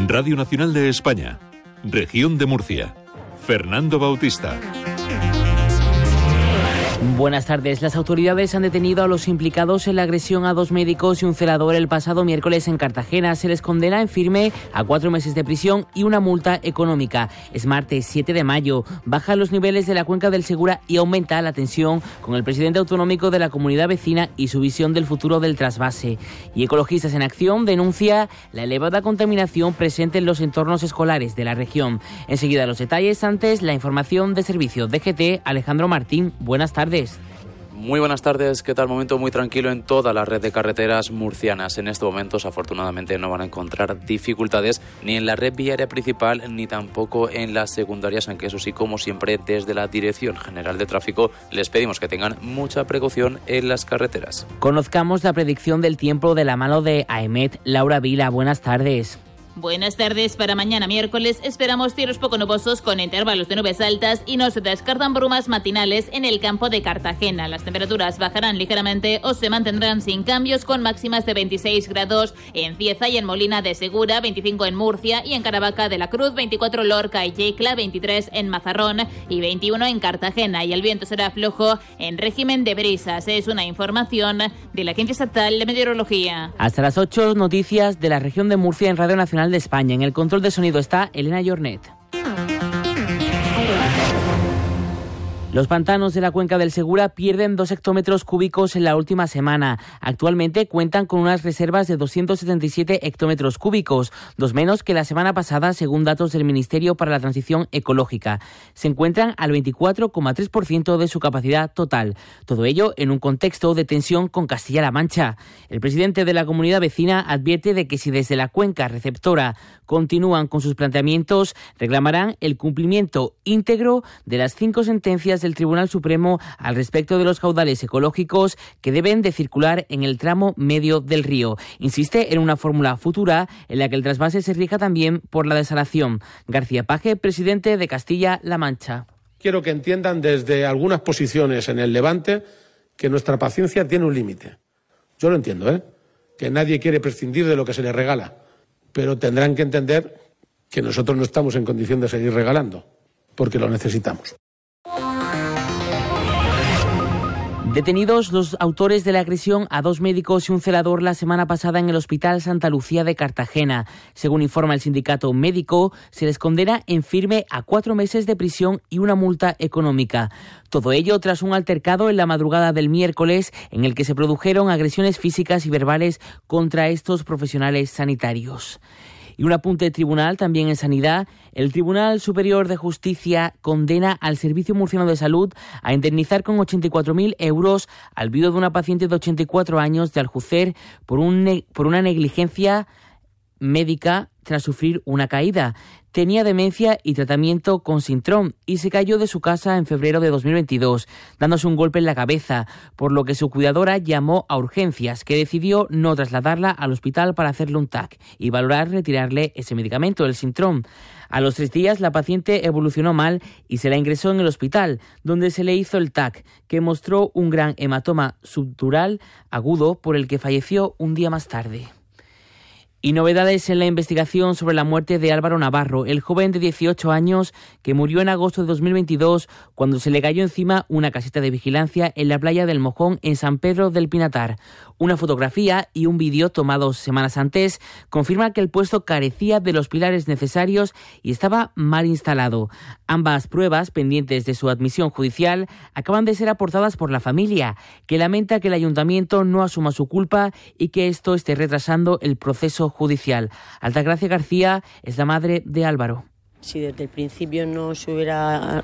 Radio Nacional de España, Región de Murcia. Fernando Bautista. Buenas tardes. Las autoridades han detenido a los implicados en la agresión a 2 médicos y un celador el pasado miércoles en Cartagena. Se les condena en firme a 4 meses de prisión y una multa económica. Es martes 7 de mayo. Bajan los niveles de la cuenca del Segura y aumenta la tensión con el presidente autonómico de la comunidad vecina y su visión del futuro del trasvase. Y Ecologistas en Acción denuncia la elevada contaminación presente en los entornos escolares de la región. Enseguida los detalles, antes la información de servicio DGT. Alejandro Martín, buenas tardes. Muy buenas tardes, ¿qué tal? Momento muy tranquilo en toda la red de carreteras murcianas. En estos momentos, afortunadamente, no van a encontrar dificultades ni en la red viaria principal ni tampoco en las secundarias, aunque eso sí, como siempre, desde la Dirección General de Tráfico les pedimos que tengan mucha precaución en las carreteras. Conozcamos la predicción del tiempo de la mano de AEMET. Laura Vila, buenas tardes. Buenas tardes. Para mañana miércoles esperamos cielos poco nubosos con intervalos de nubes altas y no se descartan brumas matinales en el campo de Cartagena. Las temperaturas bajarán ligeramente o se mantendrán sin cambios con máximas de 26 grados en Cieza y en Molina de Segura, 25 en Murcia y en Caravaca de la Cruz, 24 Lorca y Yecla, 23 en Mazarrón y 21 en Cartagena. Y el viento será flojo en régimen de brisas. Es una información de la Agencia Estatal de Meteorología. Hasta las 8, noticias de la región de Murcia en Radio Nacional de España. En el control de sonido está Elena Jornet. Los pantanos de la cuenca del Segura pierden 2 hectómetros cúbicos en la última semana. Actualmente cuentan con unas reservas de 277 hectómetros cúbicos, 2 menos que la semana pasada, según datos del Ministerio para la Transición Ecológica. Se encuentran al 24,3% de su capacidad total. Todo ello en un contexto de tensión con Castilla-La Mancha. El presidente de la comunidad vecina advierte de que si desde la cuenca receptora continúan con sus planteamientos, reclamarán el cumplimiento íntegro de las 5 sentencias del Tribunal Supremo al respecto de los caudales ecológicos que deben de circular en el tramo medio del río. Insiste en una fórmula futura en la que el trasvase se rija también por la desalación. García Paje, presidente de Castilla-La Mancha. Quiero que entiendan desde algunas posiciones en el Levante que nuestra paciencia tiene un límite. Yo lo entiendo, que nadie quiere prescindir de lo que se le regala, pero tendrán que entender que nosotros no estamos en condición de seguir regalando, porque lo necesitamos. Detenidos los autores de la agresión a 2 médicos y un celador la semana pasada en el Hospital Santa Lucía de Cartagena. Según informa el sindicato médico, se les condena en firme a 4 meses de prisión y una multa económica. Todo ello tras un altercado en la madrugada del miércoles en el que se produjeron agresiones físicas y verbales contra estos profesionales sanitarios. Y un apunte de tribunal también en sanidad. El Tribunal Superior de Justicia condena al Servicio Murciano de Salud a indemnizar con 84.000 euros al viudo de una paciente de 84 años de Aljucer por una negligencia médica tras sufrir una caída. Tenía demencia y tratamiento con Sintrón y se cayó de su casa en febrero de 2022, dándose un golpe en la cabeza, por lo que su cuidadora llamó a urgencias, que decidió no trasladarla al hospital para hacerle un TAC y valorar retirarle ese medicamento, el Sintrón. A los 3 días la paciente evolucionó mal y se la ingresó en el hospital, donde se le hizo el TAC, que mostró un gran hematoma subdural agudo por el que falleció un día más tarde. Y novedades en la investigación sobre la muerte de Álvaro Navarro, el joven de 18 años que murió en agosto de 2022 cuando se le cayó encima una caseta de vigilancia en la playa del Mojón en San Pedro del Pinatar. Una fotografía y un vídeo tomados semanas antes confirman que el puesto carecía de los pilares necesarios y estaba mal instalado. Ambas pruebas, pendientes de su admisión judicial, acaban de ser aportadas por la familia, que lamenta que el ayuntamiento no asuma su culpa y que esto esté retrasando el proceso judicial. Altagracia García es la madre de Álvaro. Si desde el principio no se hubiera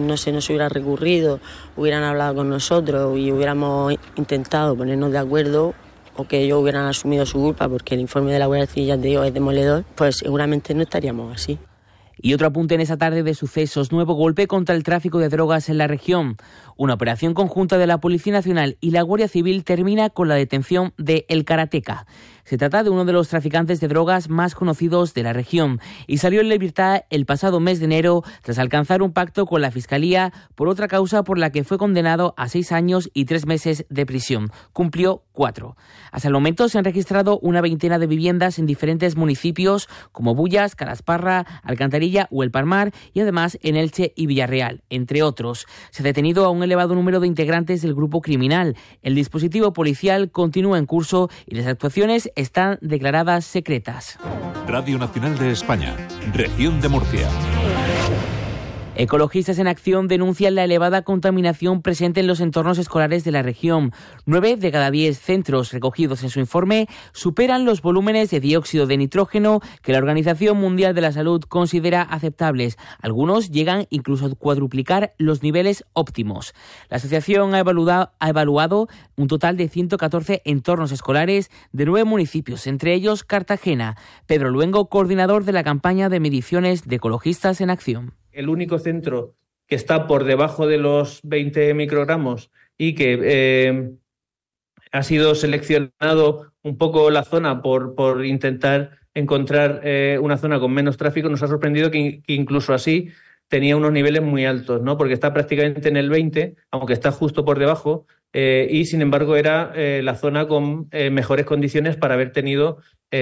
recurrido, hubieran hablado con nosotros y hubiéramos intentado ponernos de acuerdo, o que ellos hubieran asumido su culpa, porque el informe de la Guardia Civil, ya te digo, es demoledor, pues seguramente no estaríamos así. Y otro apunte en esa tarde de sucesos, nuevo golpe contra el tráfico de drogas en la región. Una operación conjunta de la Policía Nacional y la Guardia Civil termina con la detención de El Karateca. Se trata de uno de los traficantes de drogas más conocidos de la región y salió en libertad el pasado mes de enero tras alcanzar un pacto con la Fiscalía por otra causa por la que fue condenado a 6 años y 3 meses de prisión. Cumplió 4. Hasta el momento se han registrado una veintena de viviendas en diferentes municipios como Bullas, Calasparra, Alcantarilla o El Palmar y además en Elche y Villarreal, entre otros. Se ha detenido a un elevado número de integrantes del grupo criminal. El dispositivo policial continúa en curso y las actuaciones están declaradas secretas. Radio Nacional de España, Región de Murcia. Ecologistas en Acción denuncian la elevada contaminación presente en los entornos escolares de la región. 9 de cada 10 centros recogidos en su informe superan los volúmenes de dióxido de nitrógeno que la Organización Mundial de la Salud considera aceptables. Algunos llegan incluso a cuadruplicar los niveles óptimos. La asociación ha evaluado un total de 114 entornos escolares de 9 municipios, entre ellos Cartagena. Pedro Luengo, coordinador de la campaña de mediciones de Ecologistas en Acción. El único centro que está por debajo de los 20 microgramos y que ha sido seleccionado un poco la zona por intentar encontrar una zona con menos tráfico, nos ha sorprendido que incluso así tenía unos niveles muy altos, ¿no? Porque está prácticamente en el 20, aunque está justo por debajo, y sin embargo era la zona con mejores condiciones para haber tenido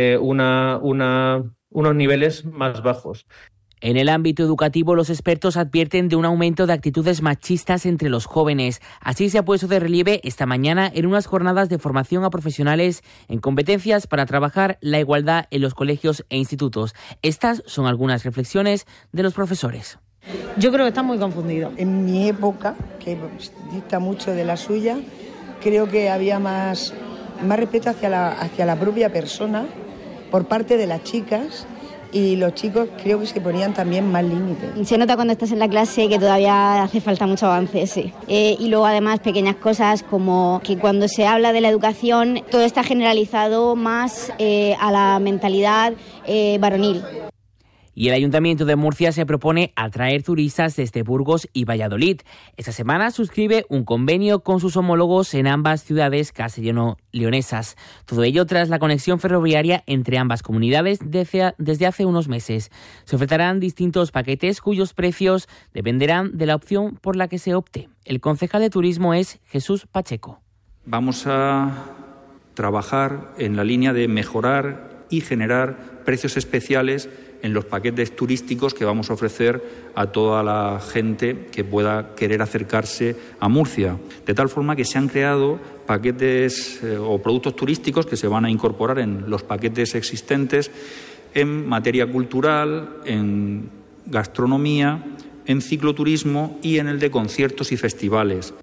unos niveles más bajos. En el ámbito educativo, los expertos advierten de un aumento de actitudes machistas entre los jóvenes. Así se ha puesto de relieve esta mañana en unas jornadas de formación a profesionales en competencias para trabajar la igualdad en los colegios e institutos. Estas son algunas reflexiones de los profesores. Yo creo que están muy confundidos. En mi época, que dista mucho de la suya, creo que había más respeto hacia la propia persona por parte de las chicas. Y los chicos creo que se ponían también más límites. Se nota cuando estás en la clase que todavía hace falta mucho avance, sí. Y luego además pequeñas cosas como que cuando se habla de la educación todo está generalizado más a la mentalidad varonil. Y el Ayuntamiento de Murcia se propone atraer turistas desde Burgos y Valladolid. Esta semana suscribe un convenio con sus homólogos en ambas ciudades castellano-leonesas. Todo ello tras la conexión ferroviaria entre ambas comunidades desde hace unos meses. Se ofertarán distintos paquetes cuyos precios dependerán de la opción por la que se opte. El concejal de turismo es Jesús Pacheco. Vamos a trabajar en la línea de mejorar y generar precios especiales en los paquetes turísticos que vamos a ofrecer a toda la gente que pueda querer acercarse a Murcia. De tal forma que se han creado paquetes o productos turísticos que se van a incorporar en los paquetes existentes en materia cultural, en gastronomía, en cicloturismo y en el de conciertos y festivales.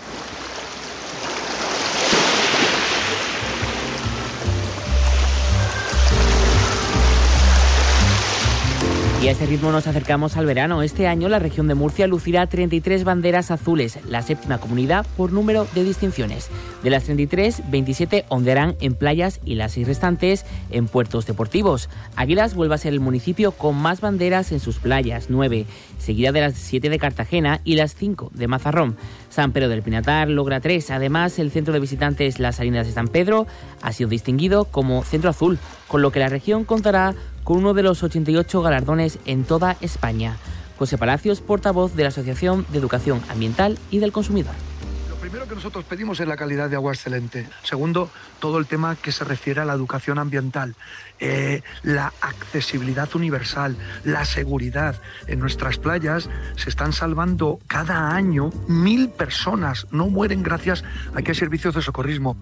Y a este ritmo nos acercamos al verano. Este año la región de Murcia lucirá 33 banderas azules, la séptima comunidad por número de distinciones. De las 33, 27 ondearán en playas y las 6 restantes en puertos deportivos. Águilas vuelve a ser el municipio con más banderas en sus playas, 9, seguida de las 7 de Cartagena y las 5 de Mazarrón. San Pedro del Pinatar logra 3. Además, el centro de visitantes Las Salinas de San Pedro ha sido distinguido como Centro Azul, con lo que la región contará con uno de los 88 galardones en toda España. José Palacios, portavoz de la Asociación de Educación Ambiental y del Consumidor. Lo primero que nosotros pedimos es la calidad de agua excelente. Segundo, todo el tema que se refiere a la educación ambiental, la accesibilidad universal, la seguridad. En nuestras playas se están salvando cada año 1.000 personas. No mueren gracias a que hay servicios de socorrismo.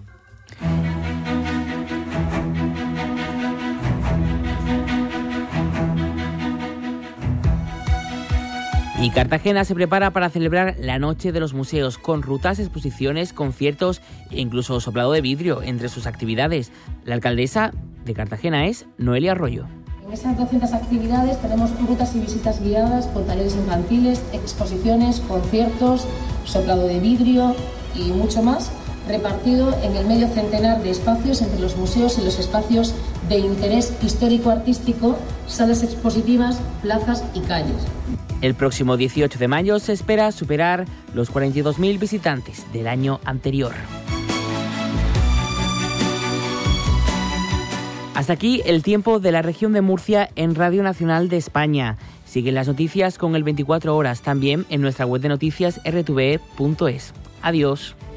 Y Cartagena se prepara para celebrar la Noche de los Museos, con rutas, exposiciones, conciertos e incluso soplado de vidrio entre sus actividades. La alcaldesa de Cartagena es Noelia Arroyo. En esas 200 actividades tenemos rutas y visitas guiadas con talleres infantiles, exposiciones, conciertos, soplado de vidrio y mucho más, repartido en el medio centenar de espacios entre los museos y los espacios de interés histórico-artístico, salas expositivas, plazas y calles. El próximo 18 de mayo se espera superar los 42.000 visitantes del año anterior. Hasta aquí el tiempo de la región de Murcia en Radio Nacional de España. Siguen las noticias con el 24 horas también en nuestra web de noticias rtve.es. Adiós.